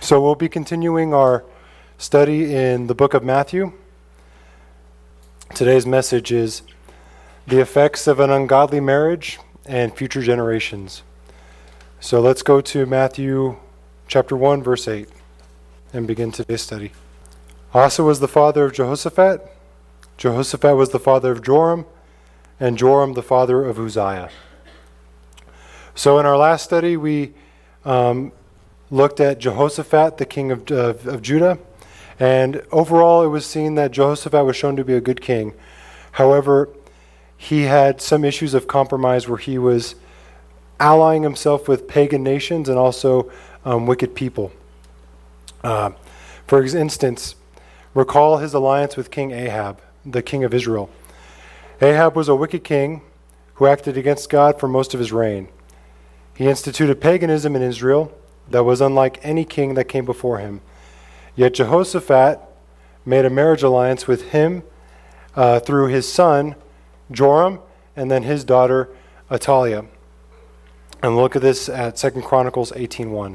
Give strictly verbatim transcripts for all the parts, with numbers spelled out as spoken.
So we'll be continuing our study in the book of Matthew. Today's message is the effects of an ungodly marriage and future generations. So let's go to Matthew chapter one, verse eight, and begin today's study. Asa was the father of Jehoshaphat, Jehoshaphat was the father of Joram, and Joram the father of Uzziah. So in our last study, we um, looked at Jehoshaphat, the king of, of, of Judah, and overall it was seen that Jehoshaphat was shown to be a good king. However, he had some issues of compromise where he was allying himself with pagan nations and also um, wicked people. Uh, for instance, recall his alliance with King Ahab, the king of Israel. Ahab was a wicked king who acted against God for most of his reign. He instituted paganism in Israel that was unlike any king that came before him. Yet Jehoshaphat made a marriage alliance with him uh, through his son Joram and then his daughter Athaliah. And look at this at Second Chronicles eighteen one.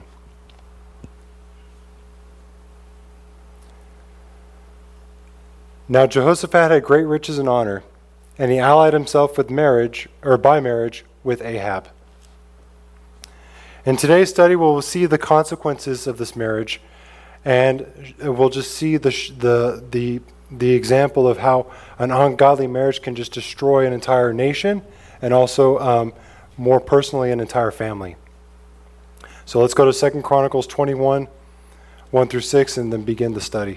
Now Jehoshaphat had great riches and honor, and he allied himself with marriage, or by marriage, with Ahab. In today's study, we'll see the consequences of this marriage, and we'll just see the the the the example of how an ungodly marriage can just destroy an entire nation, and also um, more personally an entire family. So let's go to Second Chronicles twenty-one, one through six, and then begin the study.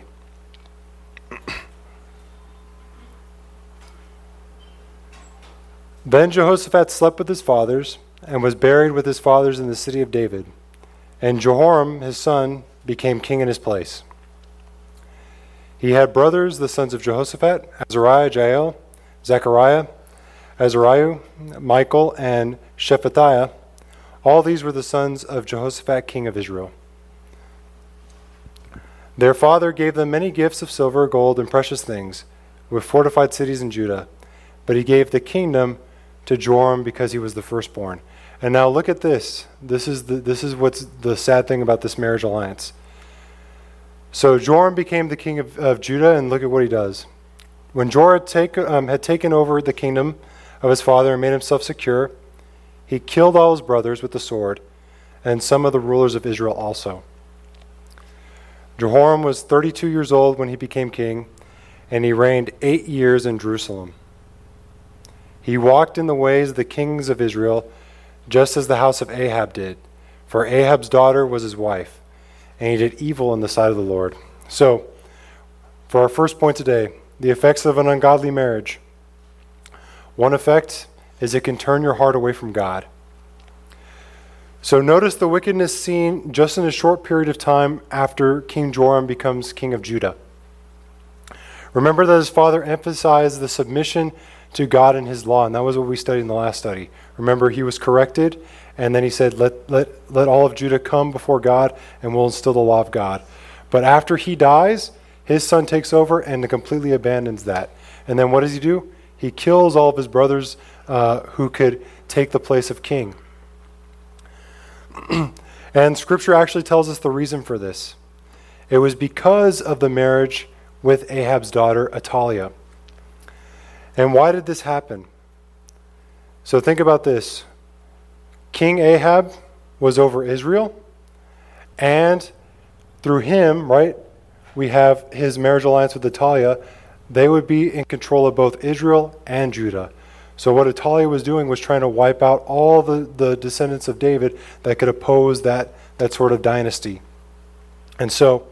Then Jehoshaphat slept with his fathers, and was buried with his fathers in the city of David. And Jehoram, his son, became king in his place. He had brothers, the sons of Jehoshaphat, Azariah, Jael, Zechariah, Azariah, Michael, and Shephatiah. All these were the sons of Jehoshaphat, king of Israel. Their father gave them many gifts of silver, gold, and precious things, with fortified cities in Judah. But he gave the kingdom to Joram because he was the firstborn. And now look at this. This is the this is what's the sad thing about this marriage alliance. So Joram became the king of, of Judah, and look at what he does. When Joram take, um, had taken over the kingdom of his father and made himself secure, he killed all his brothers with the sword, and some of the rulers of Israel also. Jehoram was thirty-two years old when he became king, and he reigned eight years in Jerusalem. He walked in the ways of the kings of Israel, just as the house of Ahab did, for Ahab's daughter was his wife, and he did evil in the sight of the Lord. So, for our first point today, the effects of an ungodly marriage. One effect is it can turn your heart away from God. So notice the wickedness seen just in a short period of time after King Joram becomes king of Judah. Remember that his father emphasized the submission to God and his law, and that was what we studied in the last study. Remember, he was corrected, and then he said, let, let, let all of Judah come before God, and we'll instill the law of God. But after he dies, his son takes over and completely abandons that. And then what does he do? He kills all of his brothers uh, who could take the place of king. And Scripture actually tells us the reason for this. It was because of the marriage with Ahab's daughter, Athaliah. And why did this happen? So think about this. King Ahab was over Israel, and through him, right, we have his marriage alliance with Athaliah. They would be in control of both Israel and Judah. So what Athaliah was doing was trying to wipe out all the, the descendants of David that could oppose that, that sort of dynasty. And so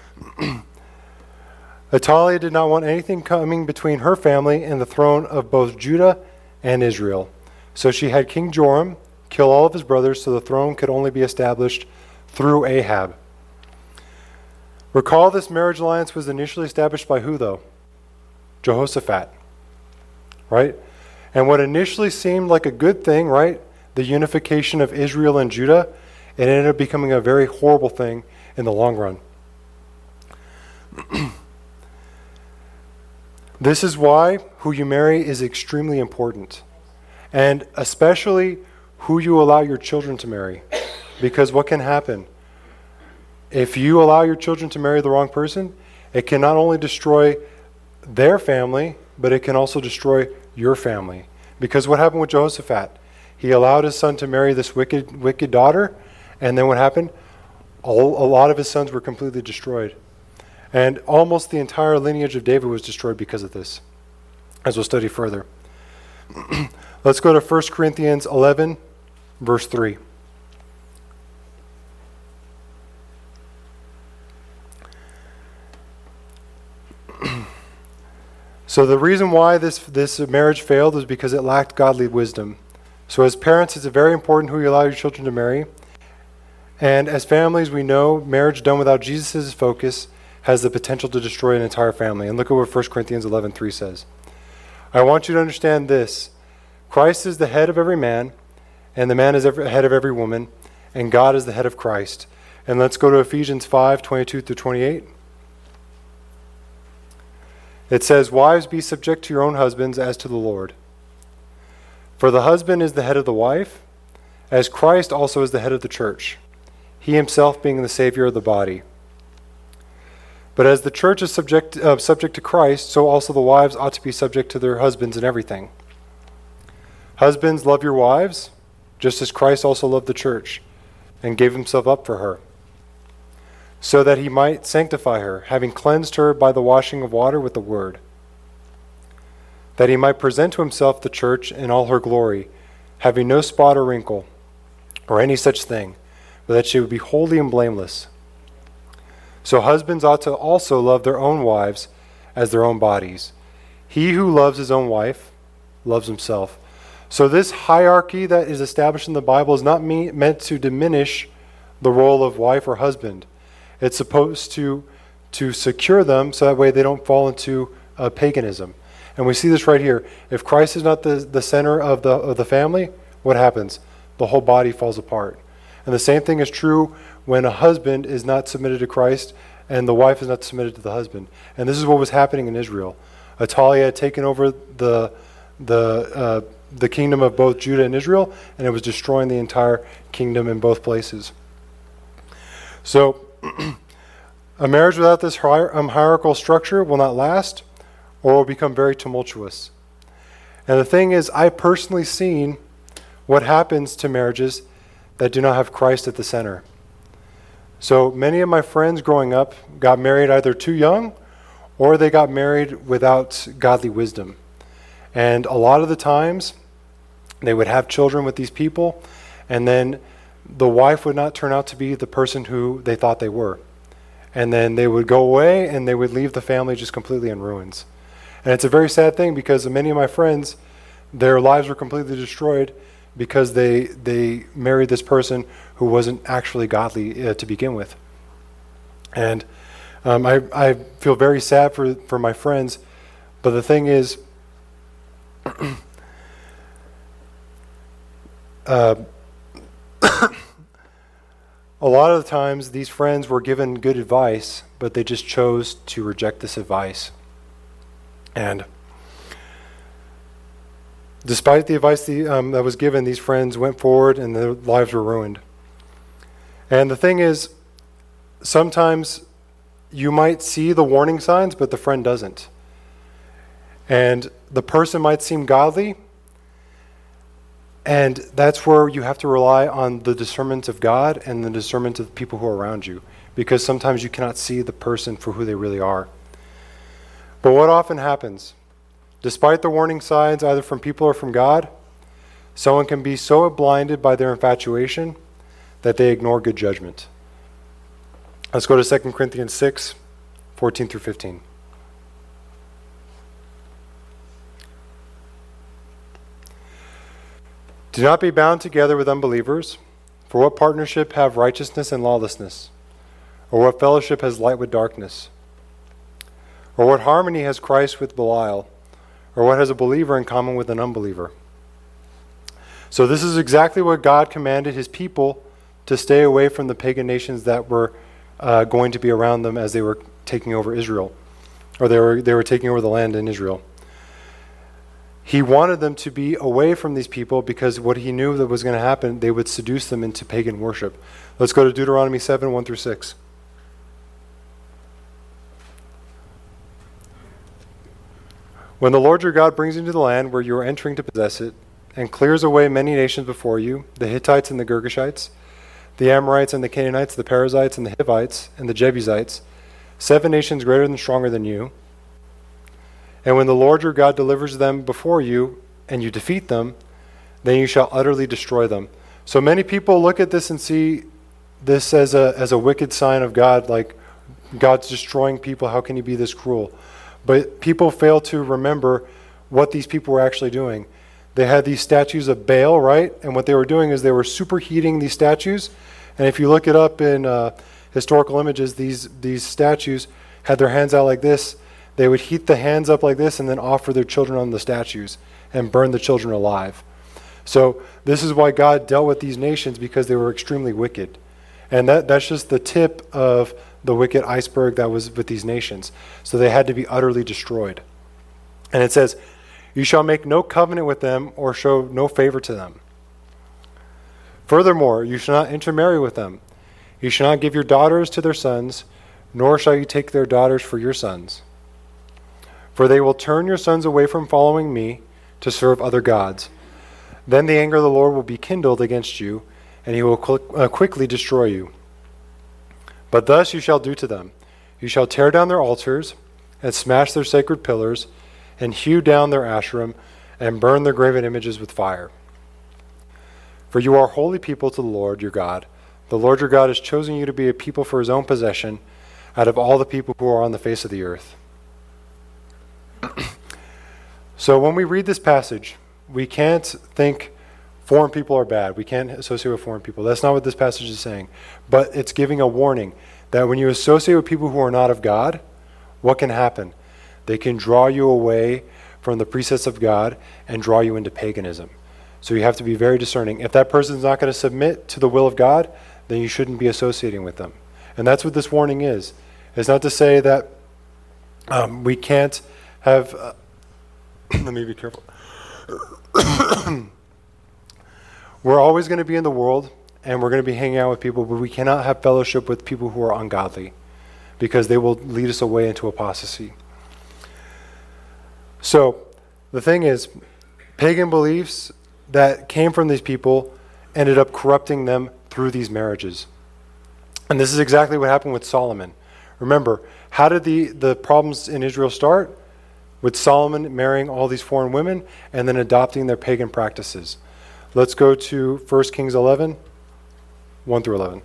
Athaliah did not want anything coming between her family and the throne of both Judah and Israel. So she had King Joram kill all of his brothers so the throne could only be established through Ahab. Recall this marriage alliance was initially established by who, though? Jehoshaphat, right? And what initially seemed like a good thing, right, the unification of Israel and Judah, it ended up becoming a very horrible thing in the long run. This is why who you marry is extremely important, and especially who you allow your children to marry, because what can happen? If you allow your children to marry the wrong person, it can not only destroy their family, but it can also destroy your family. Because what happened with Jehoshaphat? He allowed his son to marry this wicked, wicked daughter, and then what happened? All, a lot of his sons were completely destroyed. And almost the entire lineage of David was destroyed because of this, as we'll study further. Let's go to First Corinthians eleven, verse three. So the reason why this, this marriage failed is because it lacked godly wisdom. So as parents, it's very important who you allow your children to marry. And as families, we know marriage done without Jesus' focus has the potential to destroy an entire family. And look at what First Corinthians eleven three says. I want you to understand this. Christ is the head of every man, and the man is the head of every woman, and God is the head of Christ. And let's go to Ephesians five twenty-two through twenty-eight. It says, wives, be subject to your own husbands as to the Lord. For the husband is the head of the wife, as Christ also is the head of the church, he himself being the Savior of the body. But as the church is subject, uh, subject to Christ, so also the wives ought to be subject to their husbands in everything. Husbands, love your wives, just as Christ also loved the church, and gave himself up for her, so that he might sanctify her, having cleansed her by the washing of water with the word, that he might present to himself the church in all her glory, having no spot or wrinkle, or any such thing, but that she would be holy and blameless. So husbands ought to also love their own wives as their own bodies. He who loves his own wife loves himself. So this hierarchy that is established in the Bible is not me- meant to diminish the role of wife or husband. It's supposed to, to secure them so that way they don't fall into uh, paganism. And we see this right here. If Christ is not the, the center of the, of the family, what happens? The whole body falls apart. And the same thing is true when a husband is not submitted to Christ and the wife is not submitted to the husband. And this is what was happening in Israel. Athaliah had taken over the, the, uh, the kingdom of both Judah and Israel, and it was destroying the entire kingdom in both places. So, a marriage without this hier- um, hierarchical structure will not last or will become very tumultuous. And the thing is, I've personally seen what happens to marriages that do not have Christ at the center. So many of my friends growing up got married either too young or they got married without godly wisdom. And a lot of the times, they would have children with these people, and then the wife would not turn out to be the person who they thought they were. And then they would go away and they would leave the family just completely in ruins. And it's a very sad thing because many of my friends, their lives were completely destroyed because they they married this person who wasn't actually godly uh, to begin with. And um, I, I feel very sad for, for my friends, but the thing is, uh, a lot of the times these friends were given good advice, but they just chose to reject this advice. And despite the advice the, um, that was given, these friends went forward and their lives were ruined. And the thing is, sometimes you might see the warning signs, but the friend doesn't. And the person might seem godly, and that's where you have to rely on the discernment of God and the discernment of the people who are around you, because sometimes you cannot see the person for who they really are. But what often happens? Despite the warning signs, either from people or from God, someone can be so blinded by their infatuation that they ignore good judgment. Let's go to Second Corinthians six, fourteen through fifteen. Do not be bound together with unbelievers, for what partnership have righteousness and lawlessness? Or what fellowship has light with darkness? Or what harmony has Christ with Belial? Or what has a believer in common with an unbeliever? So this is exactly what God commanded his people to stay away from the pagan nations that were uh, going to be around them as they were taking over Israel, or they were they were taking over the land in Israel. He wanted them to be away from these people because what he knew that was going to happen, they would seduce them into pagan worship. Let's go to Deuteronomy seven, one through six. When the Lord your God brings you to the land where you are entering to possess it, and clears away many nations before you, the Hittites and the Girgashites, the Amorites and the Canaanites, the Perizzites and the Hivites and the Jebusites, seven nations greater and stronger than you. And when the Lord your God delivers them before you, and you defeat them, then you shall utterly destroy them. So many people look at this and see this as a as a wicked sign of God, like God's destroying people. How can he be this cruel? But people fail to remember what these people were actually doing. They had these statues of Baal, right? And what they were doing is they were superheating these statues. And if you look it up in uh, historical images, these these statues had their hands out like this. They would heat the hands up like this and then offer their children on the statues and burn the children alive. So this is why God dealt with these nations, because they were extremely wicked. And that, that's just the tip of the wicked iceberg that was with these nations. So they had to be utterly destroyed. And it says, you shall make no covenant with them or show no favor to them. Furthermore, you shall not intermarry with them. You shall not give your daughters to their sons, nor shall you take their daughters for your sons. For they will turn your sons away from following me to serve other gods. Then the anger of the Lord will be kindled against you, and he will qu- uh, quickly destroy you. But thus you shall do to them. You shall tear down their altars, and smash their sacred pillars, and hew down their Asherim, and burn their graven images with fire. For you are holy people to the Lord your God. The Lord your God has chosen you to be a people for his own possession out of all the people who are on the face of the earth. So when we read this passage, we can't think foreign people are bad. We can't associate with foreign people. That's not what this passage is saying. But it's giving a warning that when you associate with people who are not of God, what can happen? They can draw you away from the precepts of God and draw you into paganism. So you have to be very discerning. If that person is not going to submit to the will of God, then you shouldn't be associating with them. And that's what this warning is. It's not to say that um, we can't have... Uh, let me be careful. We're always going to be in the world, and we're going to be hanging out with people, but we cannot have fellowship with people who are ungodly, because they will lead us away into apostasy. So, the thing is, pagan beliefs that came from these people ended up corrupting them through these marriages. And this is exactly what happened with Solomon. Remember, how did the, the problems in Israel start? With Solomon marrying all these foreign women and then adopting their pagan practices. Let's go to First Kings eleven, one through eleven.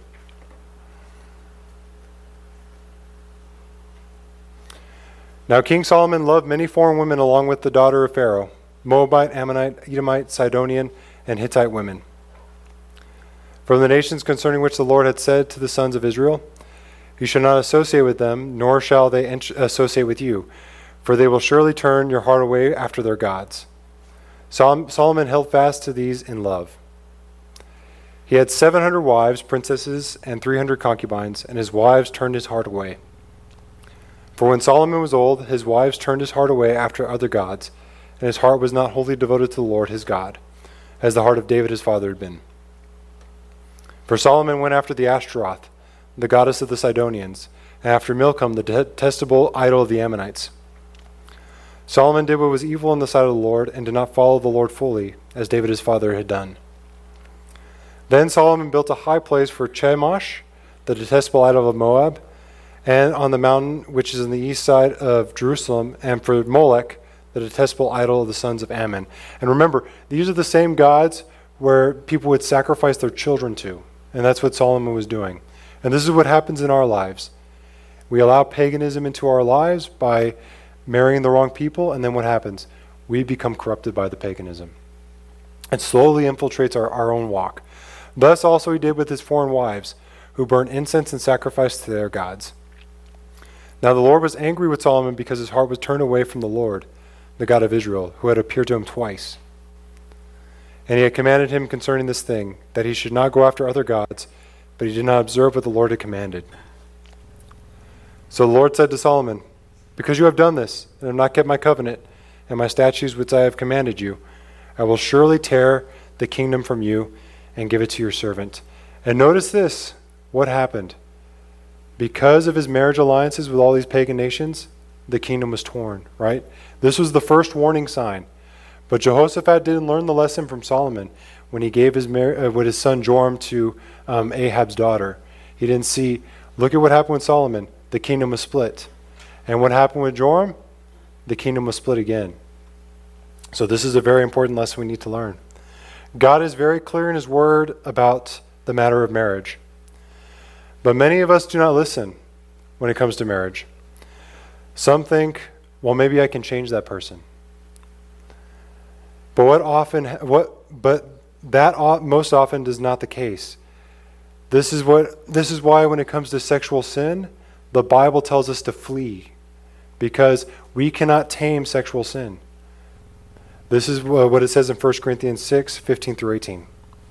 Now King Solomon loved many foreign women along with the daughter of Pharaoh, Moabite, Ammonite, Edomite, Sidonian, and Hittite women, from the nations concerning which the Lord had said to the sons of Israel, you shall not associate with them, nor shall they ent- associate with you, for they will surely turn your heart away after their gods. Sol- Solomon held fast to these in love. He had seven hundred wives, princesses, and three hundred concubines, and his wives turned his heart away. For when Solomon was old, his wives turned his heart away after other gods, and his heart was not wholly devoted to the Lord his God, as the heart of David his father had been. For Solomon went after the Ashtaroth, the goddess of the Sidonians, and after Milcom, the detestable idol of the Ammonites. Solomon did what was evil in the sight of the Lord, and did not follow the Lord fully, as David his father had done. Then Solomon built a high place for Chemosh, the detestable idol of Moab, and on the mountain which is on the east side of Jerusalem, and for Molech, the detestable idol of the sons of Ammon. And remember, these are the same gods where people would sacrifice their children to, and that's what Solomon was doing. And this is what happens in our lives. We allow paganism into our lives by marrying the wrong people, and then what happens? We become corrupted by the paganism. It slowly infiltrates our, our own walk. Thus also he did with his foreign wives, who burned incense and sacrificed to their gods. Now the Lord was angry with Solomon because his heart was turned away from the Lord, the God of Israel, who had appeared to him twice. And he had commanded him concerning this thing, that he should not go after other gods, but he did not observe what the Lord had commanded. So the Lord said to Solomon, because you have done this, and have not kept my covenant, and my statutes which I have commanded you, I will surely tear the kingdom from you, and give it to your servant. And notice this, what happened? Because of his marriage alliances with all these pagan nations, the kingdom was torn, right? This was the first warning sign. But Jehoshaphat didn't learn the lesson from Solomon when he gave his mar- uh, with his son Joram to um, Ahab's daughter. He didn't see, look at what happened with Solomon. The kingdom was split. And what happened with Joram? The kingdom was split again. So this is a very important lesson we need to learn. God is very clear in his word about the matter of marriage. But many of us do not listen when it comes to marriage. Some think, well, maybe I can change that person. But what often, what, but that most often is not the case. This is what, this is why when it comes to sexual sin, the Bible tells us to flee, because we cannot tame sexual sin. This is what it says in First Corinthians six, fifteen through eighteen.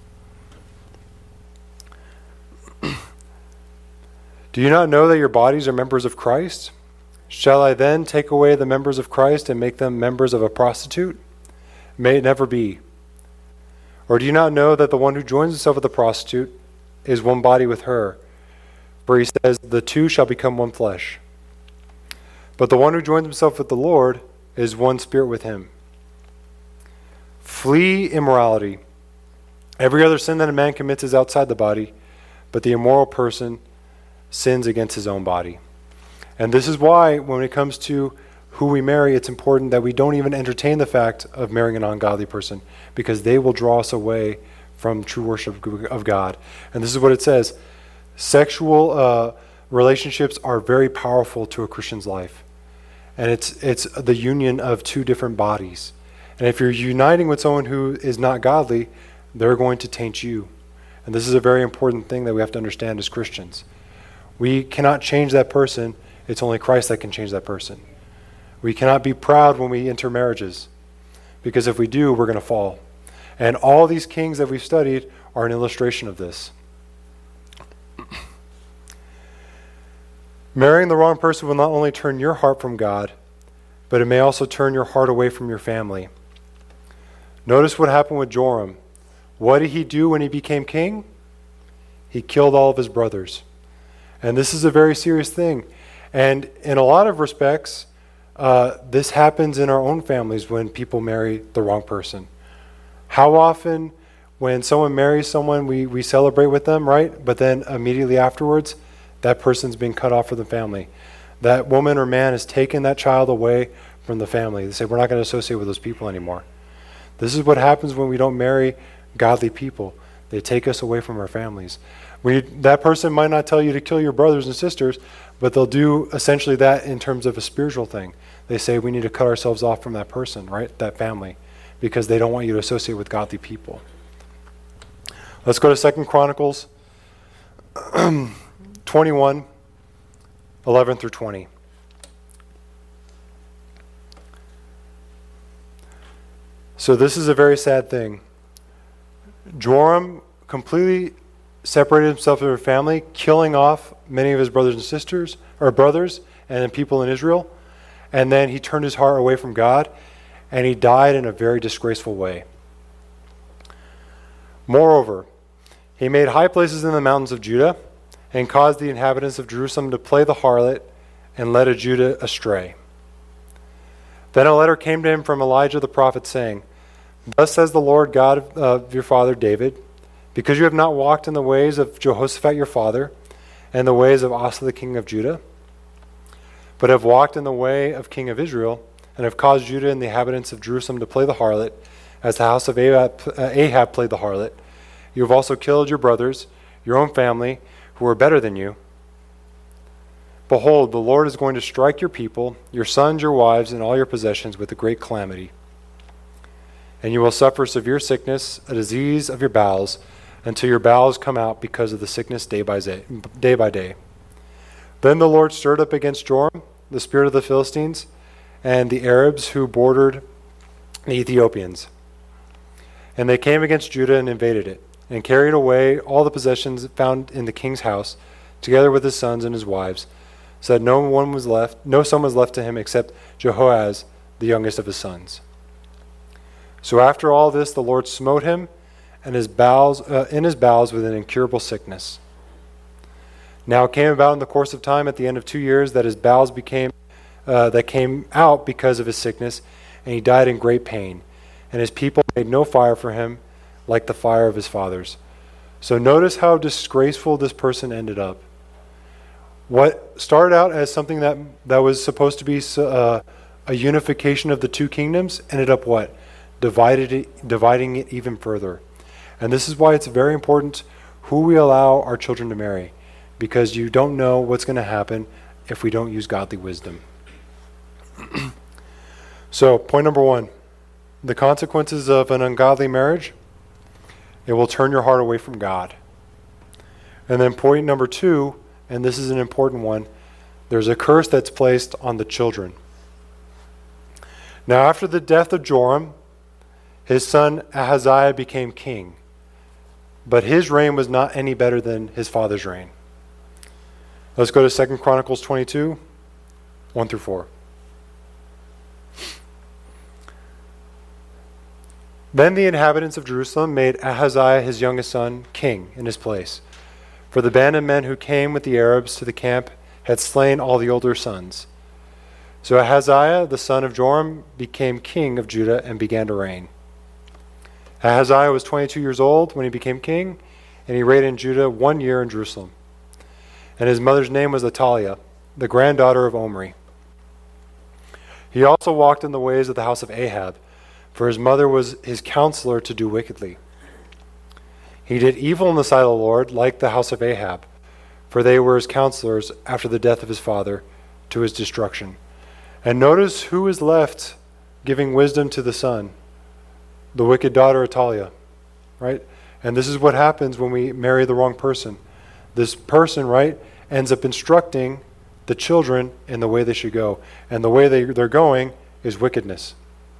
Do you not know that your bodies are members of Christ? Shall I then take away the members of Christ and make them members of a prostitute? May it never be. Or do you not know that the one who joins himself with a prostitute is one body with her? For he says, the two shall become one flesh. But the one who joins himself with the Lord is one spirit with him. Flee immorality. Every other sin that a man commits is outside the body, but the immoral person sins against his own body. And this is why, when it comes to who we marry, it's important that we don't even entertain the fact of marrying an ungodly person, because they will draw us away from true worship of God. And this is what it says. Sexual uh, relationships are very powerful to a Christian's life. And it's it's the union of two different bodies. And if you're uniting with someone who is not godly, they're going to taint you. And this is a very important thing that we have to understand as Christians. We cannot change that person. It's only Christ that can change that person. We cannot be proud when we enter marriages, because if we do, we're going to fall. And all these kings that we've studied are an illustration of this. Marrying the wrong person will not only turn your heart from God, but it may also turn your heart away from your family. Notice what happened with Joram. What did he do when he became king? He killed all of his brothers. And this is a very serious thing. And in a lot of respects, uh, this happens in our own families when people marry the wrong person. How often when someone marries someone, we, we celebrate with them, right? But then immediately afterwards, that person's being cut off from the family. That woman or man has taken that child away from the family. They say, we're not going to associate with those people anymore. This is what happens when we don't marry godly people. They take us away from our families. We, that person might not tell you to kill your brothers and sisters, but they'll do essentially that in terms of a spiritual thing. They say we need to cut ourselves off from that person, right? That family, because they don't want you to associate with godly people. Let's go to Second Chronicles twenty-one, eleven through twenty. So this is a very sad thing. Joram completely separated himself from his family, killing off many of his brothers and sisters, or brothers, and people in Israel. And then he turned his heart away from God, and he died in a very disgraceful way. Moreover, he made high places in the mountains of Judah, and caused the inhabitants of Jerusalem to play the harlot, and led Judah astray. Then a letter came to him from Elijah the prophet, saying, Thus says the Lord God of your father David, because you have not walked in the ways of Jehoshaphat your father, and the ways of Asa the king of Judah, but have walked in the way of king of Israel, and have caused Judah and the inhabitants of Jerusalem to play the harlot, as the house of Ahab, Ahab played the harlot. You have also killed your brothers, your own family, who are better than you. Behold, the Lord is going to strike your people, your sons, your wives, and all your possessions with a great calamity. And you will suffer severe sickness, a disease of your bowels, until your bowels come out because of the sickness day by day. Day by day. Then the Lord stirred up against Joram the spirit of the Philistines and the Arabs who bordered the Ethiopians. And they came against Judah and invaded it, and carried away all the possessions found in the king's house, together with his sons and his wives, so that no one was left, no son was left to him except Jehoaz, the youngest of his sons. So after all this, the Lord smote him and his bowels, uh, in his bowels with an incurable sickness. Now it came about in the course of time at the end of two years that his bowels became uh, that came out because of his sickness, and he died in great pain. And his people made no fire for him, like the fire of his fathers. So notice how disgraceful this person ended up. What started out as something that, that was supposed to be uh, a unification of the two kingdoms ended up what? Divided it, dividing it even further. And this is why it's very important who we allow our children to marry, because you don't know what's going to happen if we don't use godly wisdom. So, point number one, the consequences of an ungodly marriage, it will turn your heart away from God. And then point number two, and this is an important one, there's a curse that's placed on the children. Now, after the death of Joram, his son Ahaziah became king, but his reign was not any better than his father's reign. Let's go to Second Chronicles twenty-two, one through four. Then the inhabitants of Jerusalem made Ahaziah his youngest son king in his place, for the band of men who came with the Arabs to the camp had slain all the older sons. So Ahaziah, the son of Joram, became king of Judah and began to reign. Ahaziah was twenty-two years old when he became king, and he reigned in Judah one year in Jerusalem. And his mother's name was Athaliah, the granddaughter of Omri. He also walked in the ways of the house of Ahab, for his mother was his counselor to do wickedly. He did evil in the sight of the Lord, like the house of Ahab, for they were his counselors after the death of his father, to his destruction. And notice who is left giving wisdom to the son, the wicked daughter Athaliah, right? And this is what happens when we marry the wrong person. This person, right, ends up instructing the children in the way they should go. And the way they, they're going is wickedness.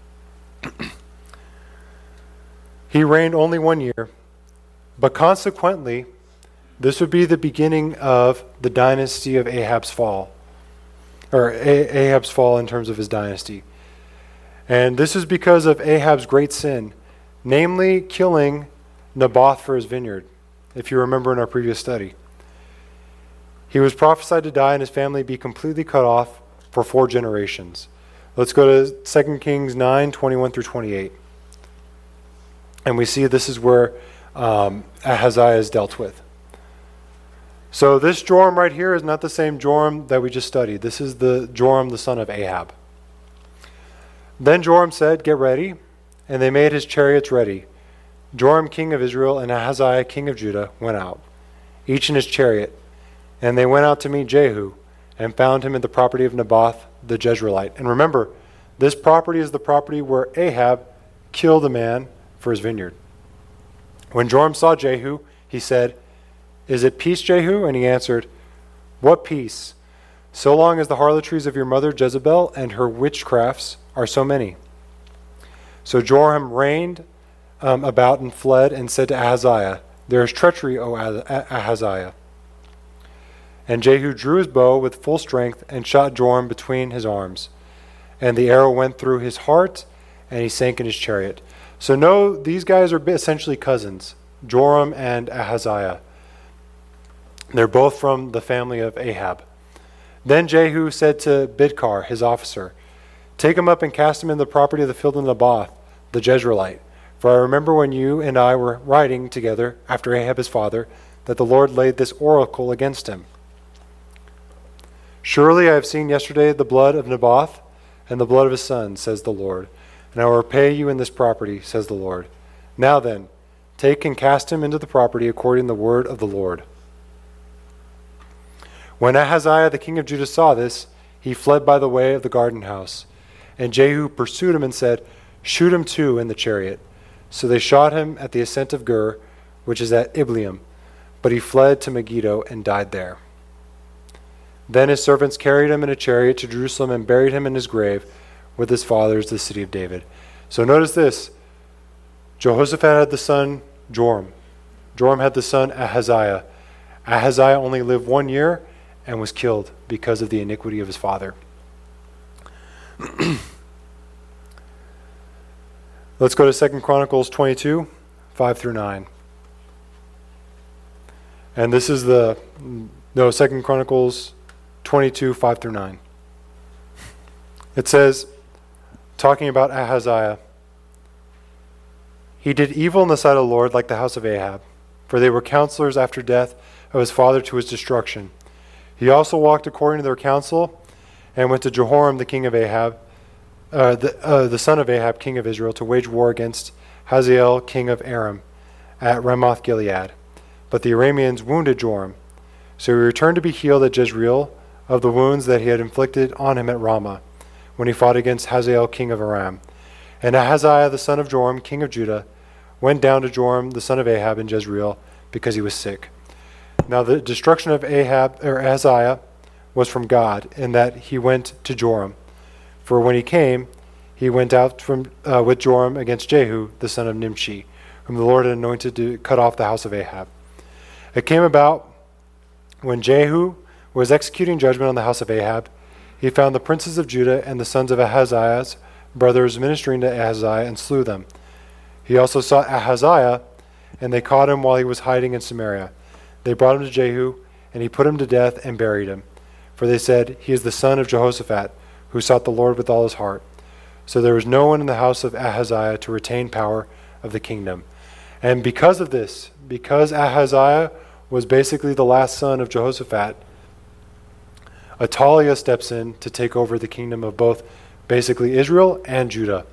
He reigned only one year, but consequently, this would be the beginning of the dynasty of Ahab's fall, or A- Ahab's fall in terms of his dynasty. And this is because of Ahab's great sin, namely killing Naboth for his vineyard, if you remember in our previous study. He was prophesied to die and his family be completely cut off for four generations. Let's go to Second Kings nine, twenty-one through twenty-eight. And we see this is where um, Ahaziah is dealt with. So this Joram right here is not the same Joram that we just studied. This is the Joram, the son of Ahab. Then Joram said, "Get ready." And they made his chariots ready. Joram, king of Israel, and Ahaziah, king of Judah, went out, each in his chariot. And they went out to meet Jehu, and found him at the property of Naboth the Jezreelite. And remember, this property is the property where Ahab killed a man for his vineyard. When Joram saw Jehu, he said, "Is it peace, Jehu?" And he answered, "What peace? So long as the harlotries of your mother Jezebel and her witchcrafts are so many." So Joram reigned um, about and fled and said to Ahaziah, "There is treachery, O Ahaziah." And Jehu drew his bow with full strength and shot Joram between his arms. And the arrow went through his heart, and he sank in his chariot. So no, these guys are essentially cousins, Joram and Ahaziah. They're both from the family of Ahab. Then Jehu said to Bidkar, his officer, "Take him up and cast him in the property of the field of Naboth, the Jezreelite. For I remember when you and I were riding together after Ahab his father, that the Lord laid this oracle against him. Surely I have seen yesterday the blood of Naboth and the blood of his son, says the Lord, and I will repay you in this property, says the Lord. Now then, take and cast him into the property according to the word of the Lord." When Ahaziah the king of Judah saw this, he fled by the way of the garden house. And Jehu pursued him and said, "Shoot him too in the chariot." So they shot him at the ascent of Gur, which is at Ibleam, but he fled to Megiddo and died there. Then his servants carried him in a chariot to Jerusalem and buried him in his grave with his fathers, the city of David. So notice this. Jehoshaphat had the son Joram. Joram had the son Ahaziah. Ahaziah only lived one year and was killed because of the iniquity of his father. Let's go to Second Chronicles twenty-two, five through nine. And this is the, no, Second Chronicles twenty-two, five through nine. It says, talking about Ahaziah, he did evil in the sight of the Lord like the house of Ahab, for they were counselors after death of his father to his destruction. He also walked according to their counsel and went to Jehoram the king of Ahab, uh, the, uh, the son of Ahab, king of Israel, to wage war against Hazael, king of Aram, at Ramoth Gilead. But the Arameans wounded Joram. So he returned to be healed at Jezreel of the wounds that he had inflicted on him at Ramah, when he fought against Hazael, king of Aram. And Ahaziah, the son of Joram, king of Judah, went down to Joram, the son of Ahab, in Jezreel, because he was sick. Now the destruction of Ahab or Ahaziah was from God, in that he went to Joram. For when he came, he went out from uh, with Joram against Jehu, the son of Nimshi, whom the Lord had anointed to cut off the house of Ahab. It came about when Jehu was executing judgment on the house of Ahab, he found the princes of Judah and the sons of Ahaziah's brothers ministering to Ahaziah and slew them. He also sought Ahaziah, and they caught him while he was hiding in Samaria. They brought him to Jehu, and he put him to death and buried him. For they said, he is the son of Jehoshaphat, who sought the Lord with all his heart. So there was no one in the house of Ahaziah to retain power of the kingdom. And because of this, because Ahaziah was basically the last son of Jehoshaphat, Athaliah steps in to take over the kingdom of both basically Israel and Judah.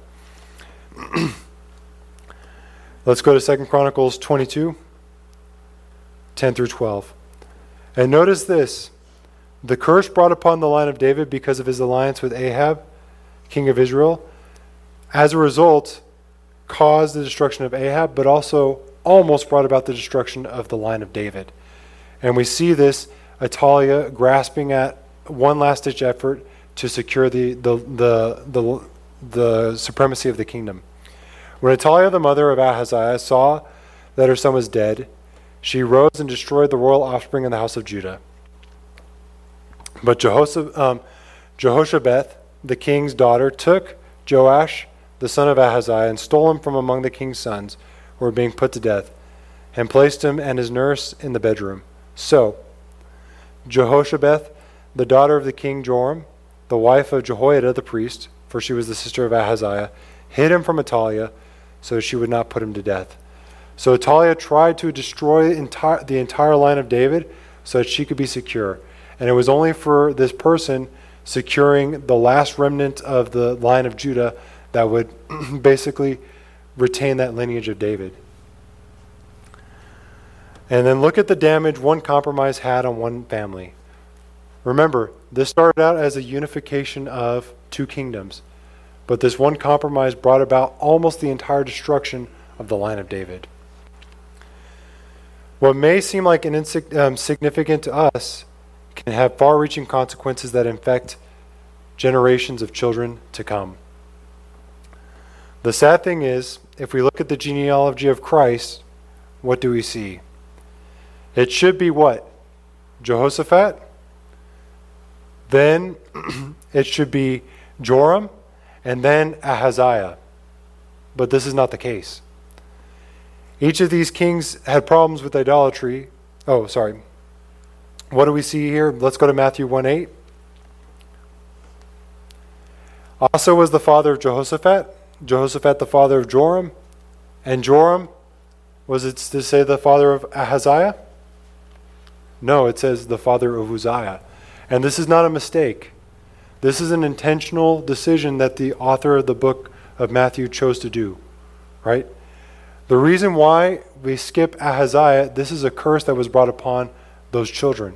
Let's go to Second Chronicles twenty-two, ten through twelve. And notice this. The curse brought upon the line of David because of his alliance with Ahab, king of Israel, as a result, caused the destruction of Ahab, but also almost brought about the destruction of the line of David. And we see this Athaliah grasping at one last-ditch effort to secure the, the, the, the, the supremacy of the kingdom. When Athaliah, the mother of Ahaziah, saw that her son was dead, she rose and destroyed the royal offspring in the house of Judah. But Jehoshaphat, um, Jehoshabeth, the king's daughter, took Joash, the son of Ahaziah, and stole him from among the king's sons who were being put to death, and placed him and his nurse in the bedroom. So Jehoshabeth, the daughter of the king Joram, the wife of Jehoiada the priest, for she was the sister of Ahaziah, hid him from Athaliah, so she would not put him to death. So Athaliah tried to destroy entire, the entire line of David so that she could be secure. And it was only for this person securing the last remnant of the line of Judah that would basically retain that lineage of David. And then look at the damage one compromise had on one family. Remember, this started out as a unification of two kingdoms, but this one compromise brought about almost the entire destruction of the line of David. What may seem like an insignificant to us can have far-reaching consequences that infect generations of children to come. The sad thing is, if we look at the genealogy of Christ, what do we see? It should be what? Jehoshaphat? Then it should be Joram, and then Ahaziah. But this is not the case. Each of these kings had problems with idolatry. Oh, sorry. What do we see here? Let's go to Matthew one eight. Asa was the father of Jehoshaphat, Jehoshaphat the father of Joram, and Joram, was it to say the father of Ahaziah? No, it says the father of Uzziah. And this is not a mistake. This is an intentional decision that the author of the book of Matthew chose to do, right? The reason why we skip Ahaziah, this is a curse that was brought upon those children.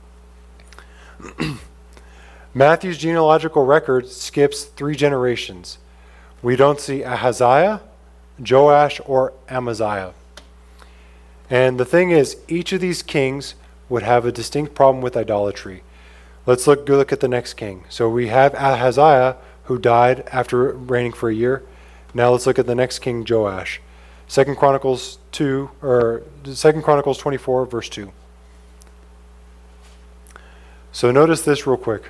Matthew's genealogical record skips three generations. We don't see Ahaziah, Joash, or Amaziah. And the thing is, each of these kings would have a distinct problem with idolatry. Let's look, go look at the next king. So we have Ahaziah, who died after reigning for a year. Now let's look at the next king, Joash. Second Chronicles two, or Second Chronicles twenty-four, verse two. So notice this real quick.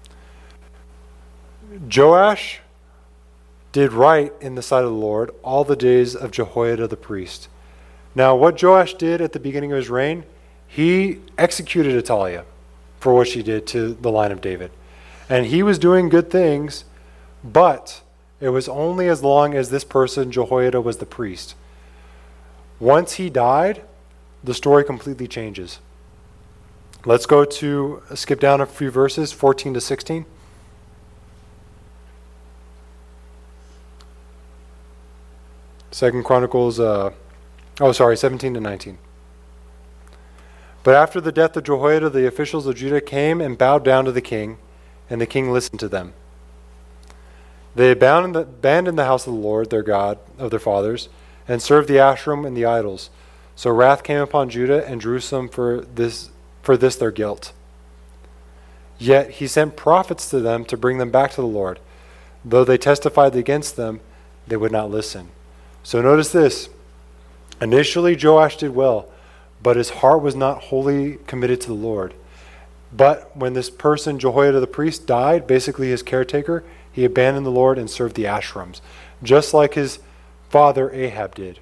Joash did right in the sight of the Lord all the days of Jehoiada the priest. Now, what Joash did at the beginning of his reign, he executed Athaliah for what she did to the line of David. And he was doing good things But it was only as long as this person, Jehoiada, was the priest. Once he died, the story completely changes. Let's go to, skip down a few verses, fourteen to sixteen. Second Chronicles, uh, oh sorry, seventeen to nineteen. But after the death of Jehoiada, the officials of Judah came and bowed down to the king, and the king listened to them. They abandoned the, abandoned the house of the Lord, their God, of their fathers, and served the Asherim and the idols. So wrath came upon Judah and Jerusalem for this, for this their guilt. Yet he sent prophets to them to bring them back to the Lord. Though they testified against them, they would not listen. So notice this. Initially, Joash did well, but his heart was not wholly committed to the Lord. But when this person, Jehoiada the priest, died, basically his caretaker, he abandoned the Lord and served the Asherims, just like his father Ahab did.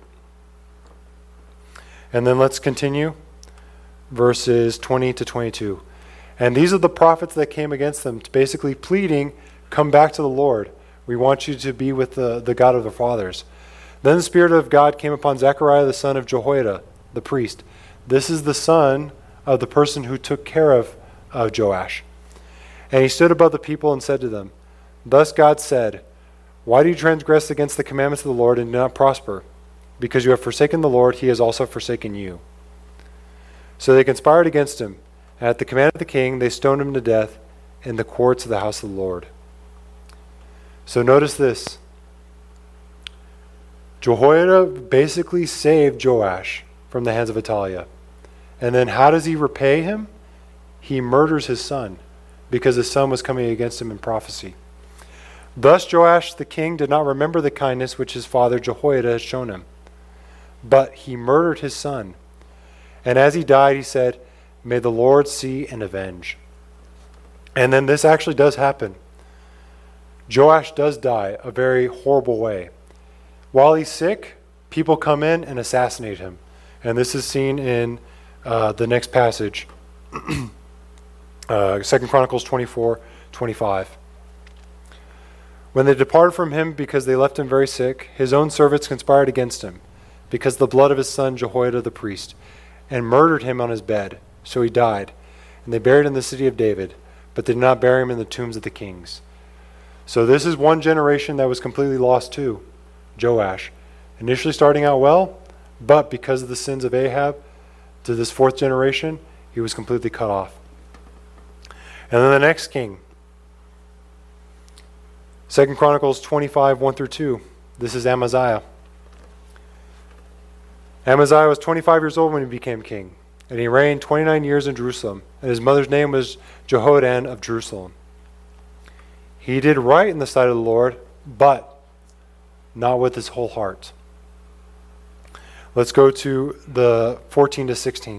And then let's continue. Verses twenty to twenty-two. And these are the prophets that came against them, basically pleading, come back to the Lord. We want you to be with the, the God of the fathers. Then the Spirit of God came upon Zechariah the son of Jehoiada, the priest. This is the son of the person who took care of, of Joash. And he stood above the people and said to them, Thus God said, Why do you transgress against the commandments of the Lord and do not prosper? Because you have forsaken the Lord, he has also forsaken you. So they conspired against him, and at the command of the king, they stoned him to death in the courts of the house of the Lord. So notice this. Jehoiada basically saved Joash from the hands of Athaliah. And then how does he repay him? He murders his son, because his son was coming against him in prophecy. Thus Joash the king did not remember the kindness which his father Jehoiada had shown him, but he murdered his son. And as he died, he said, May the Lord see and avenge. And then this actually does happen. Joash does die a very horrible way. While he's sick, people come in and assassinate him. And this is seen in uh, the next passage, uh, Second Chronicles twenty-four, twenty-five. When they departed from him because they left him very sick, his own servants conspired against him, because of the blood of his son Jehoiada the priest, and murdered him on his bed. So he died. And they buried him in the city of David, but did not bury him in the tombs of the kings. So this is one generation that was completely lost too, Joash. Initially starting out well, but because of the sins of Ahab, to this fourth generation, he was completely cut off. And then the next king, Second Chronicles twenty-five, one through two. This is Amaziah. Amaziah was twenty-five years old when he became king, and he reigned twenty-nine years in Jerusalem, and his mother's name was Jehoaddan of Jerusalem. He did right in the sight of the Lord, but not with his whole heart. Let's go to the fourteen to sixteen.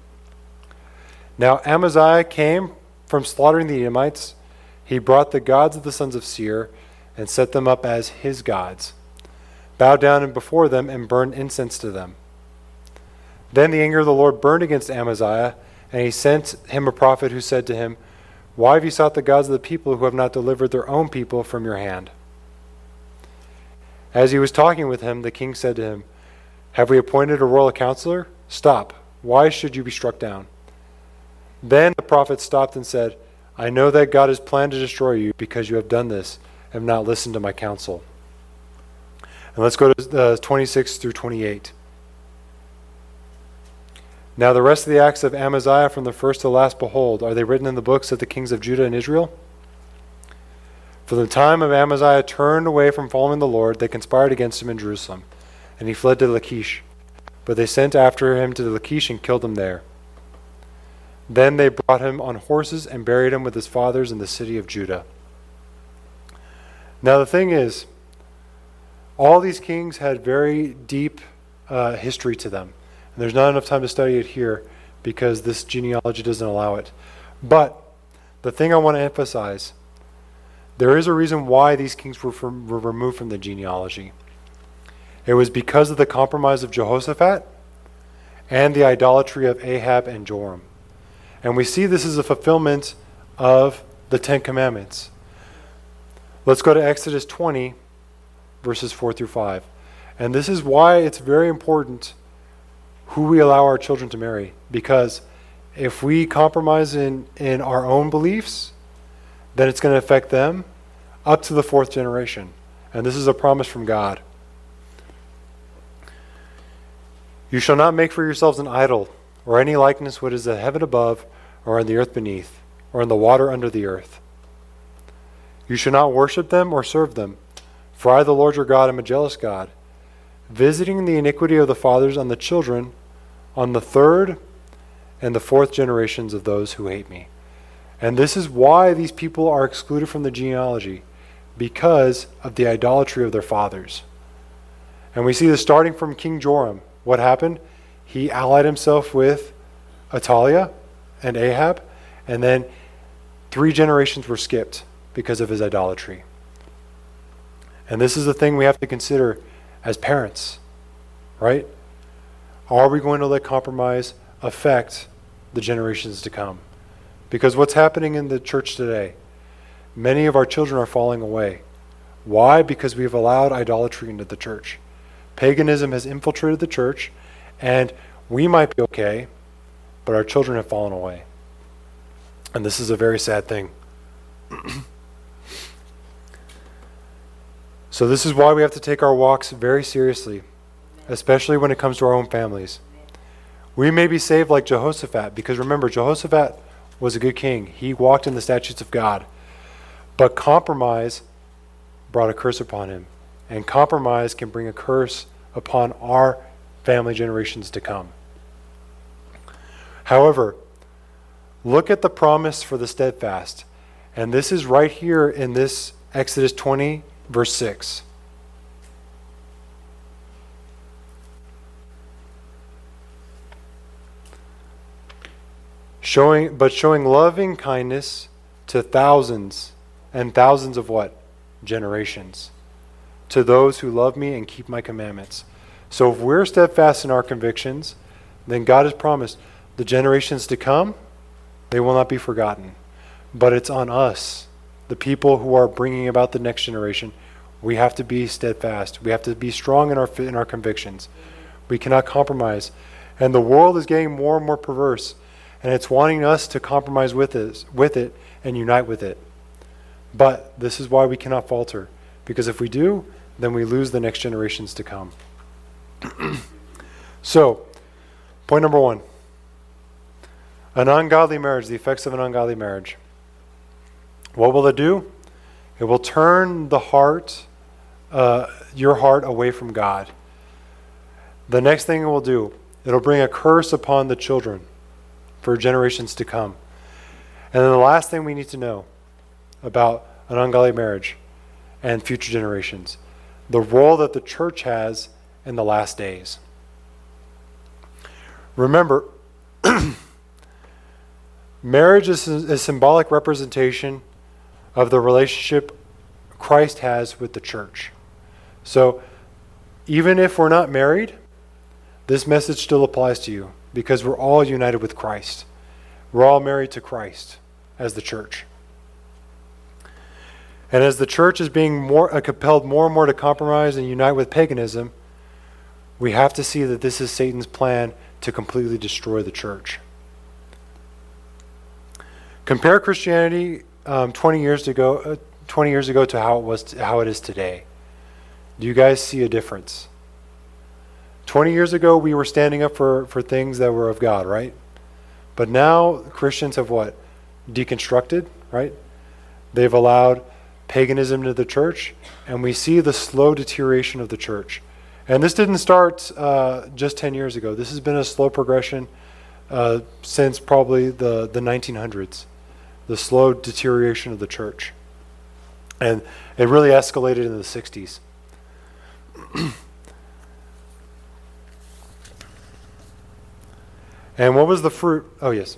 Now Amaziah came from slaughtering the Edomites. He brought the gods of the sons of Seir and set them up as his gods, bowed down before them and burned incense to them. Then the anger of the Lord burned against Amaziah, and he sent him a prophet who said to him, Why have you sought the gods of the people who have not delivered their own people from your hand? As he was talking with him, the king said to him, Have we appointed a royal counselor? Stop. Why should you be struck down? Then the prophet stopped and said, I know that God has planned to destroy you because you have done this and have not listened to my counsel. And let's go to uh, twenty-six through twenty-eight. Now the rest of the acts of Amaziah from the first to the last, behold, are they written in the books of the kings of Judah and Israel? For the time of Amaziah turned away from following the Lord, they conspired against him in Jerusalem, and he fled to Lachish. But they sent after him to Lachish and killed him there. Then they brought him on horses and buried him with his fathers in the city of Judah. Now the thing is, all these kings had very deep uh, history to them. And there's not enough time to study it here because this genealogy doesn't allow it. But the thing I want to emphasize, there is a reason why these kings were, from, were removed from the genealogy. It was because of the compromise of Jehoshaphat and the idolatry of Ahab and Joram. And we see this as a fulfillment of the Ten Commandments. Let's go to Exodus twenty, verses four through five. And this is why it's very important who we allow our children to marry. Because if we compromise in, in our own beliefs, then it's going to affect them up to the fourth generation. And this is a promise from God. You shall not make for yourselves an idol, or any likeness what is in the heaven above, or in the earth beneath, or in the water under the earth. You shall not worship them or serve them, for I, the Lord your God, am a jealous God, visiting the iniquity of the fathers on the children, on the third and the fourth generations of those who hate me. And this is why these people are excluded from the genealogy, because of the idolatry of their fathers. And we see this starting from King Joram. What happened? He allied himself with Athaliah and Ahab, and then three generations were skipped because of his idolatry. And this is the thing we have to consider as parents, right? Are we going to let compromise affect the generations to come? Because what's happening in the church today, many of our children are falling away. Why? Because we've allowed idolatry into the church. Paganism has infiltrated the church, and we might be okay, but our children have fallen away. And this is a very sad thing. So this is why we have to take our walks very seriously, especially when it comes to our own families. We may be saved like Jehoshaphat, because remember, Jehoshaphat was a good king. He walked in the statutes of God. But compromise brought a curse upon him. And compromise can bring a curse upon our family generations to come. However, look at the promise for the steadfast. And this is right here in this Exodus twenty, verse six. Showing, but showing loving kindness to thousands and thousands of what? Generations. To those who love me and keep my commandments. So if we're steadfast in our convictions, then God has promised the generations to come, they will not be forgotten. But it's on us, the people who are bringing about the next generation. We have to be steadfast. We have to be strong in our in our convictions. We cannot compromise. And the world is getting more and more perverse, and it's wanting us to compromise with it, with it and unite with it. But this is why we cannot falter, because if we do, then we lose the next generations to come. So, point number one. An ungodly marriage, the effects of an ungodly marriage. What will it do? It will turn the heart, uh, your heart away from God. The next thing it will do, it'll bring a curse upon the children for generations to come. And then the last thing we need to know about an ungodly marriage and future generations, the role that the church has in the last days. Remember, marriage is a symbolic representation of the relationship Christ has with the church. So, even if we're not married, this message still applies to you because we're all united with Christ. We're all married to Christ as the church. And as the church is being more uh, compelled more and more to compromise and unite with paganism, we have to see that this is Satan's plan to completely destroy the church. Compare Christianity um, twenty years ago, uh, twenty years ago to how it was, to how it is today. Do you guys see a difference? twenty years ago, we were standing up for, for things that were of God, right? But now Christians have what? Deconstructed, right? They've allowed paganism to the church, and we see the slow deterioration of the church. And this didn't start uh, just ten years ago. This has been a slow progression uh, since probably the, the nineteen hundreds, the slow deterioration of the church. And it really escalated in the sixties. And what was the fruit? Oh, yes.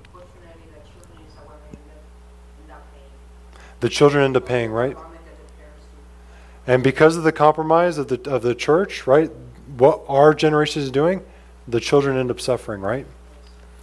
The children end up paying, right? And because of the compromise of the of the church, right? What our generation is doing, the children end up suffering, right?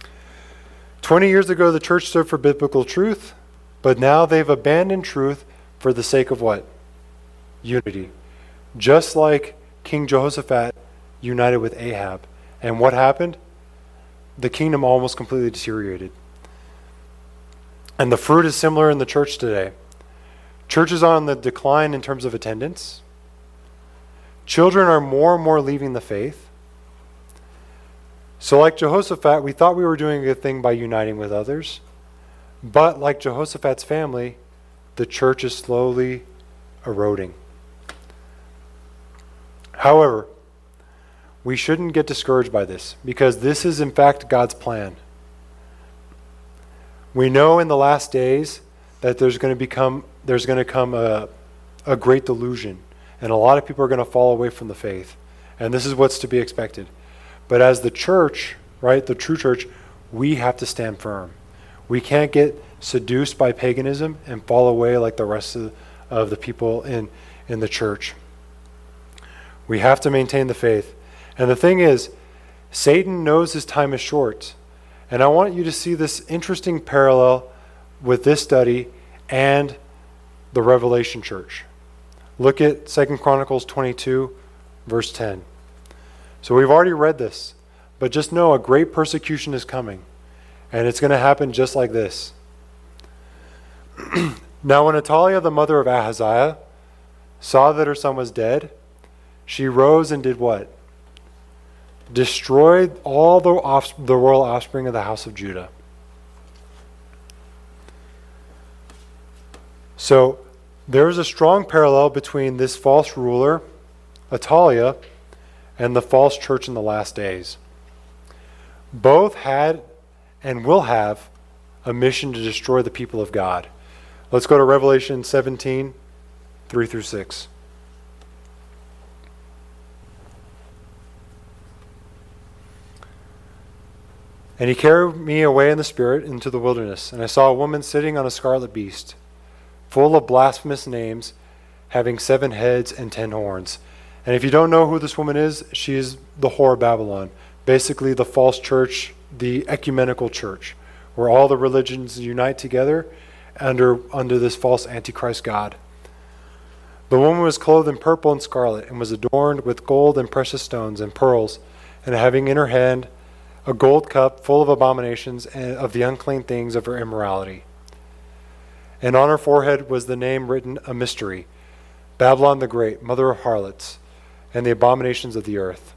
Twenty years ago, the church stood for biblical truth, but now they've abandoned truth for the sake of what? Unity. Just like King Jehoshaphat united with Ahab. And what happened? The kingdom almost completely deteriorated. And the fruit is similar in the church today. Churches are on the decline in terms of attendance. Children are more and more leaving the faith. So like Jehoshaphat, we thought we were doing a good thing by uniting with others. But like Jehoshaphat's family, the church is slowly eroding. However, we shouldn't get discouraged by this, because this is in fact God's plan. We know in the last days that there's going to become there's going to come a, a great delusion, and a lot of people are going to fall away from the faith. And this is what's to be expected. But as the church, right, the true church, we have to stand firm. We can't get seduced by paganism and fall away like the rest of, of the people in, in the church. We have to maintain the faith. And the thing is, Satan knows his time is short. And I want you to see this interesting parallel with this study and the Revelation church. Look at Second Chronicles twenty-two, verse ten. So we've already read this, but just know a great persecution is coming. And it's going to happen just like this. Now when Athaliah, the mother of Ahaziah, saw that her son was dead, she rose and did what? Destroyed all the, off, the royal offspring of the house of Judah. So there is a strong parallel between this false ruler, Athaliah, and the false church in the last days. Both had and will have a mission to destroy the people of God. Let's go to Revelation seventeen, three through six. And he carried me away in the spirit into the wilderness, and I saw a woman sitting on a scarlet beast, full of blasphemous names, having seven heads and ten horns. And if you don't know who this woman is, she is the whore of Babylon, basically the false church, the ecumenical church, where all the religions unite together under, under this false antichrist god. The woman was clothed in purple and scarlet, and was adorned with gold and precious stones and pearls, and having in her hand a gold cup full of abominations and of the unclean things of her immorality. And on her forehead was the name written, a mystery, Babylon the Great, mother of harlots, and the abominations of the earth.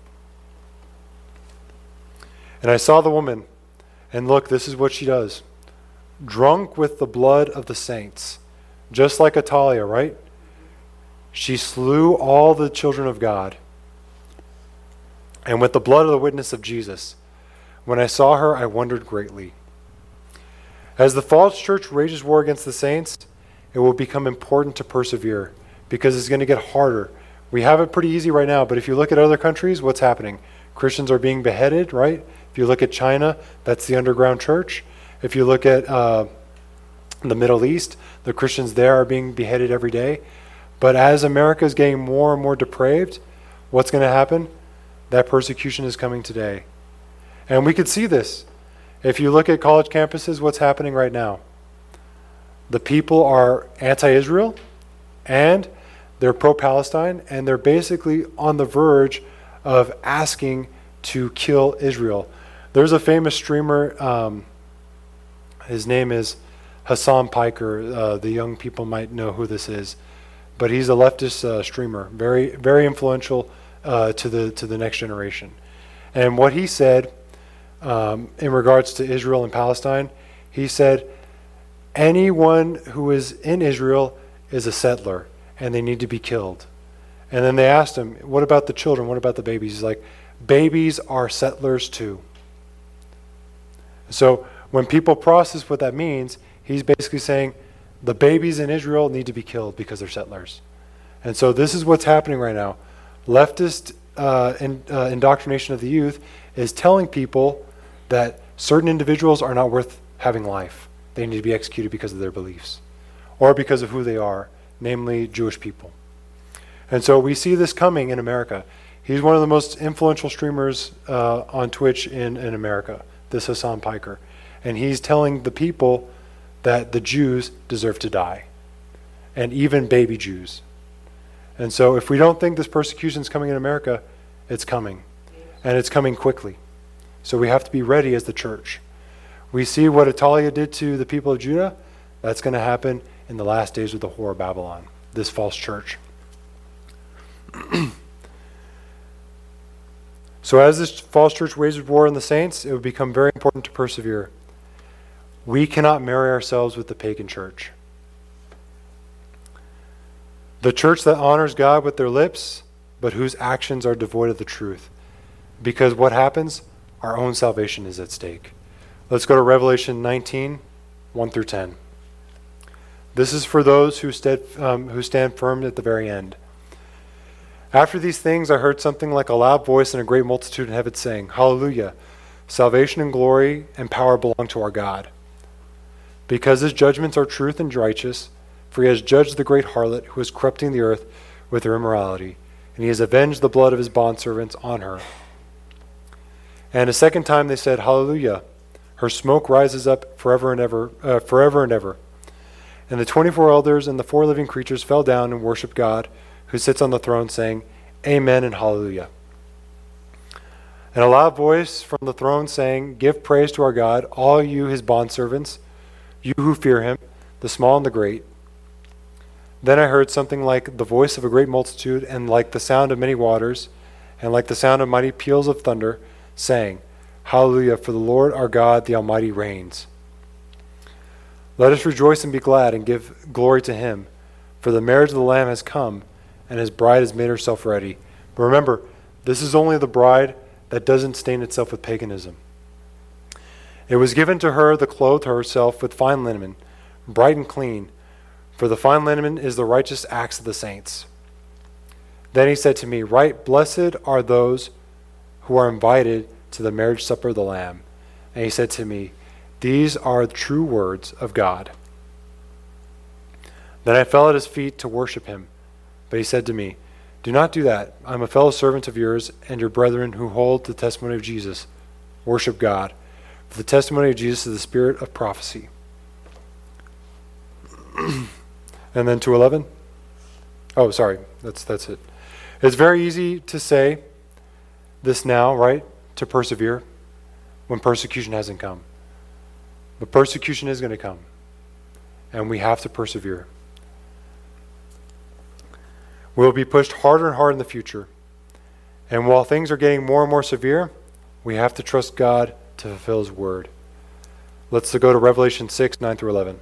And I saw the woman, and look, this is what she does. Drunk with the blood of the saints, just like Athaliah, right? She slew all the children of God, and with the blood of the witness of Jesus. When I saw her, I wondered greatly. As the false church wages war against the saints, it will become important to persevere, because it's going to get harder. We have it pretty easy right now, but if you look at other countries, what's happening? Christians are being beheaded, right? If you look at China, that's the underground church. If you look at uh, the Middle East, the Christians there are being beheaded every day. But as America is getting more and more depraved, what's going to happen? That persecution is coming today. And we could see this. If you look at college campuses, what's happening right now? The people are anti-Israel, and they're pro-Palestine, and they're basically on the verge of asking to kill Israel. There's a famous streamer, um, his name is Hassan Piker. Uh, the young people might know who this is. But he's a leftist uh, streamer, very very influential uh, to the to the next generation. And what he said um, in regards to Israel and Palestine, he said, anyone who is in Israel is a settler, and they need to be killed. And then they asked him, what about the children? What about the babies? He's like, babies are settlers too. So when people process what that means, he's basically saying the babies in Israel need to be killed because they're settlers. And so this is what's happening right now. Leftist uh, in, uh, indoctrination of the youth is telling people that certain individuals are not worth having life. They need to be executed because of their beliefs or because of who they are, namely Jewish people. And so we see this coming in America. He's one of the most influential streamers uh, on Twitch in, in America, this Hassan Piker. And he's telling the people that the Jews deserve to die. and even baby Jews. And so if we don't think this persecution is coming in America, it's coming. And it's coming quickly. So we have to be ready as the church. We see what Atalia did to the people of Judah. That's going to happen in the last days of the whore of Babylon, this false church. So as this false church wages war on the saints, it would become very important to persevere. We cannot marry ourselves with the pagan church. The church that honors God with their lips, but whose actions are devoid of the truth. Because what happens? Our own salvation is at stake. Let's go to Revelation nineteen, one through ten. This is for those who, stead, um, who stand firm at the very end. After these things I heard something like a loud voice and a great multitude in heaven saying, Hallelujah! Salvation and glory and power belong to our God. Because his judgments are truth and righteous, for he has judged the great harlot who is corrupting the earth with her immorality, and he has avenged the blood of his bondservants on her. And a second time they said, Hallelujah! Her smoke rises up forever and ever, uh, forever and ever. And the twenty-four elders and the four living creatures fell down and worshipped God, who sits on the throne, saying, Amen and Hallelujah. And a loud voice from the throne saying, Give praise to our God, all you his bondservants, you who fear him, the small and the great. Then I heard something like the voice of a great multitude, and like the sound of many waters, and like the sound of mighty peals of thunder, saying, Hallelujah, for the Lord our God, the Almighty, reigns. Let us rejoice and be glad and give glory to him, for the marriage of the Lamb has come, and his bride has made herself ready. But remember, this is only the bride that doesn't stain itself with paganism. It was given to her to clothe herself with fine linen, bright and clean, for the fine linen is the righteous acts of the saints. Then he said to me, Right, blessed are those who are invited to the marriage supper of the Lamb. And he said to me, These are the true words of God. Then I fell at his feet to worship him. But he said to me, Do not do that. I am a fellow servant of yours and your brethren who hold the testimony of Jesus. Worship God. For the testimony of Jesus is the spirit of prophecy. And then to eleven. Oh, sorry. That's that's it. It's very easy to say this now, right? To persevere when persecution hasn't come. But persecution is going to come. And we have to persevere. We'll be pushed harder and harder in the future. And while things are getting more and more severe, we have to trust God to fulfill his word. Let's go to Revelation six, nine through eleven.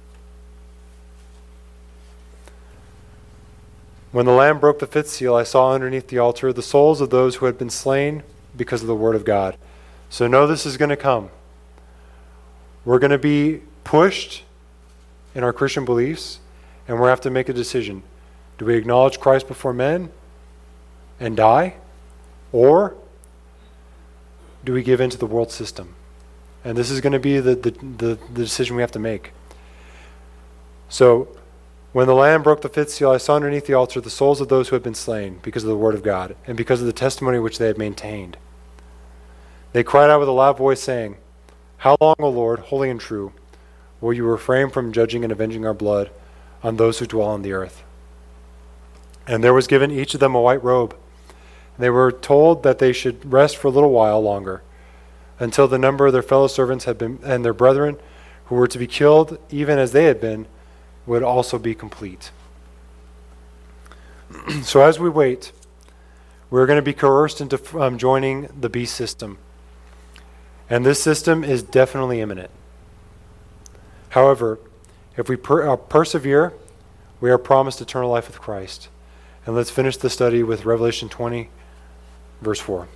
When the Lamb broke the fifth seal, I saw underneath the altar the souls of those who had been slain because of the word of God. So know this is going to come. We're going to be pushed in our Christian beliefs, and we're going to have to make a decision. Do we acknowledge Christ before men and die? Or do we give in to the world system? And this is going to be the, the, the, the decision we have to make. So, when the Lamb broke the fifth seal, I saw underneath the altar the souls of those who had been slain because of the word of God and because of the testimony which they had maintained. They cried out with a loud voice, saying, How long, O Lord, holy and true, will you refrain from judging and avenging our blood on those who dwell on the earth? And there was given each of them a white robe. And they were told that they should rest for a little while longer, until the number of their fellow servants had been, and their brethren who were to be killed, even as they had been, would also be complete. So as we wait, we're going to be coerced into um, joining the beast system. And this system is definitely imminent. However, if we per- uh, persevere, we are promised eternal life with Christ. And let's finish the study with Revelation twenty, verse four.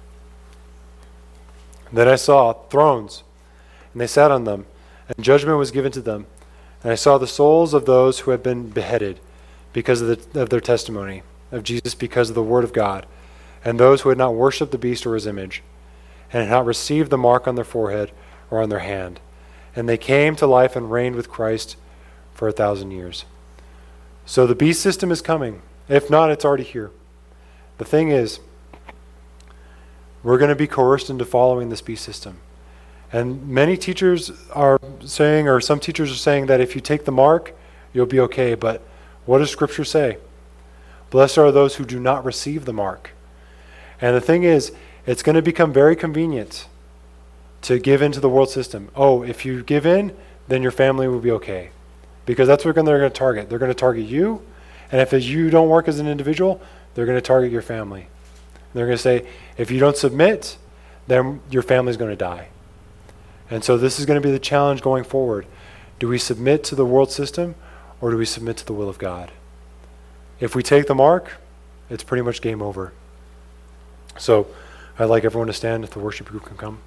Then I saw thrones, and they sat on them, and judgment was given to them. And I saw the souls of those who had been beheaded because of, the, of their testimony of Jesus, because of the word of God, and those who had not worshipped the beast or his image, and had not received the mark on their forehead or on their hand. And they came to life and reigned with Christ for a thousand years. So the beast system is coming. If not, it's already here. The thing is, we're going to be coerced into following this beast system. And many teachers are saying, or some teachers are saying, that if you take the mark, you'll be okay. But What does Scripture say? Blessed are those who do not receive the mark. And the thing is, it's going to become very convenient to give into the world system. Oh, if you give in, then your family will be okay. Because that's what they're going to target. They're going to target you, and if you don't work as an individual, they're going to target your family. They're going to say, if you don't submit, then your family's going to die. And so this is going to be the challenge going forward. Do we submit to the world system, or do we submit to the will of God? If we take the mark, it's pretty much game over. So I'd like everyone to stand if the worship group can come.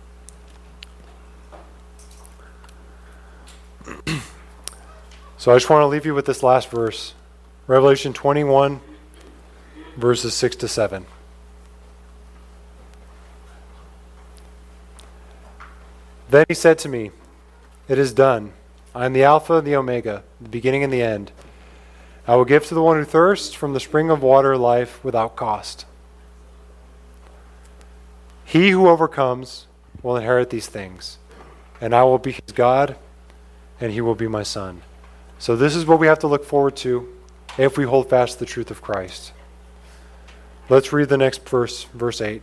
So I just want to leave you with this last verse. Revelation twenty-one, verses six to seven. Then he said to me, "It is done. I am the Alpha and the Omega, the beginning and the end. I will give to the one who thirsts from the spring of water life without cost. He who overcomes will inherit these things, and I will be his God, and he will be my son." So this is what we have to look forward to if we hold fast to the truth of Christ. Let's read the next verse, verse eight.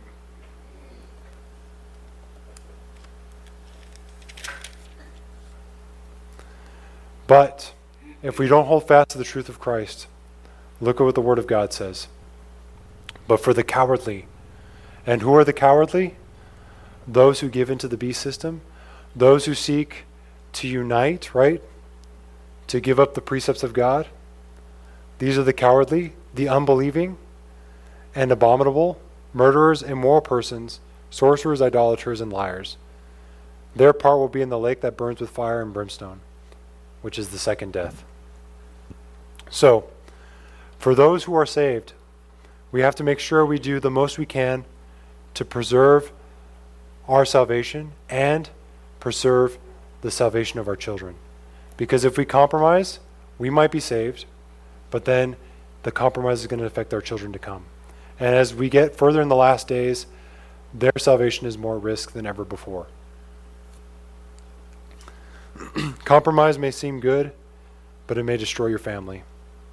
But if we don't hold fast to the truth of Christ, look at what the Word of God says. But for the cowardly, and who are the cowardly? Those who give into the beast system, those who seek to unite, right? To give up the precepts of God. These are the cowardly, the unbelieving, and abominable, murderers, immoral persons, sorcerers, idolaters, and liars. Their part will be in the lake that burns with fire and brimstone, which is the second death. So, for those who are saved, we have to make sure we do the most we can to preserve our salvation and preserve the salvation of our children. Because if we compromise, we might be saved, but then the compromise is going to affect our children to come. And as we get further in the last days, their salvation is more at risk than ever before. Compromise may seem good, but it may destroy your family.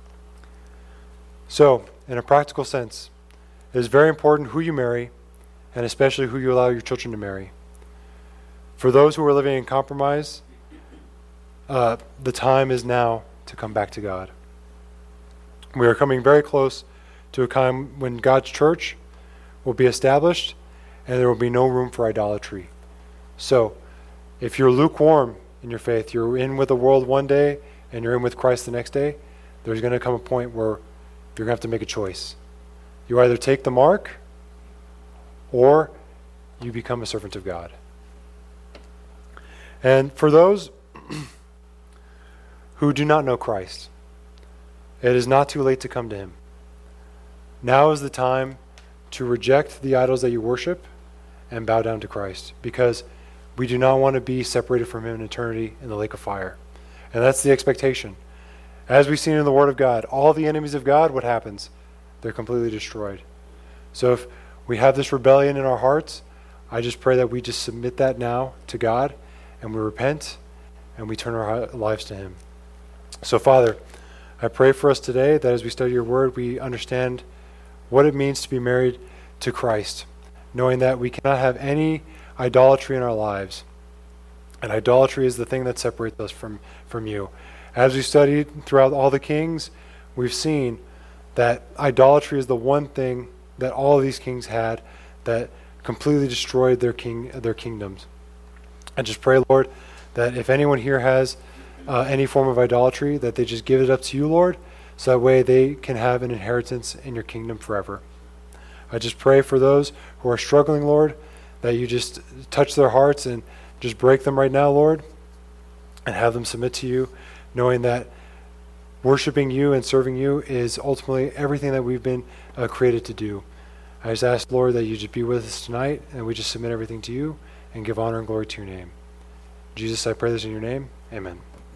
So, in a practical sense, it is very important who you marry, and especially who you allow your children to marry. For those who are living in compromise, uh, the time is now to come back to God. We are coming very close to a time when God's church will be established, and there will be no room for idolatry. So, if you're lukewarm in your faith, you're in with the world one day, and you're in with Christ the next day, there's going to come a point where you're going to have to make a choice. You either take the mark, or you become a servant of God. And for those who do not know Christ, it is not too late to come to him. Now is the time to reject the idols that you worship and bow down to Christ, because we do not want to be separated from him in eternity in the lake of fire. And that's the expectation. As we've seen in the Word of God, all the enemies of God, what happens? They're completely destroyed. So if we have this rebellion in our hearts, I just pray that we just submit that now to God, and we repent, and we turn our lives to him. So Father, I pray for us today that as we study your word, we understand what it means to be married to Christ, knowing that we cannot have any idolatry in our lives. And idolatry is the thing that separates us from, from you. As we studied throughout all the kings, we've seen that idolatry is the one thing that all of these kings had that completely destroyed their king, their kingdoms. I just pray, Lord, that if anyone here has uh, any form of idolatry, that they just give it up to you, Lord, so that way they can have an inheritance in your kingdom forever. I just pray for those who are struggling, Lord, that you just touch their hearts and just break them right now, Lord, and have them submit to you, knowing that worshiping you and serving you is ultimately everything that we've been uh, created to do. I just ask, Lord, that you just be with us tonight, and we just submit everything to you and give honor and glory to your name. Jesus, I pray this in your name. Amen.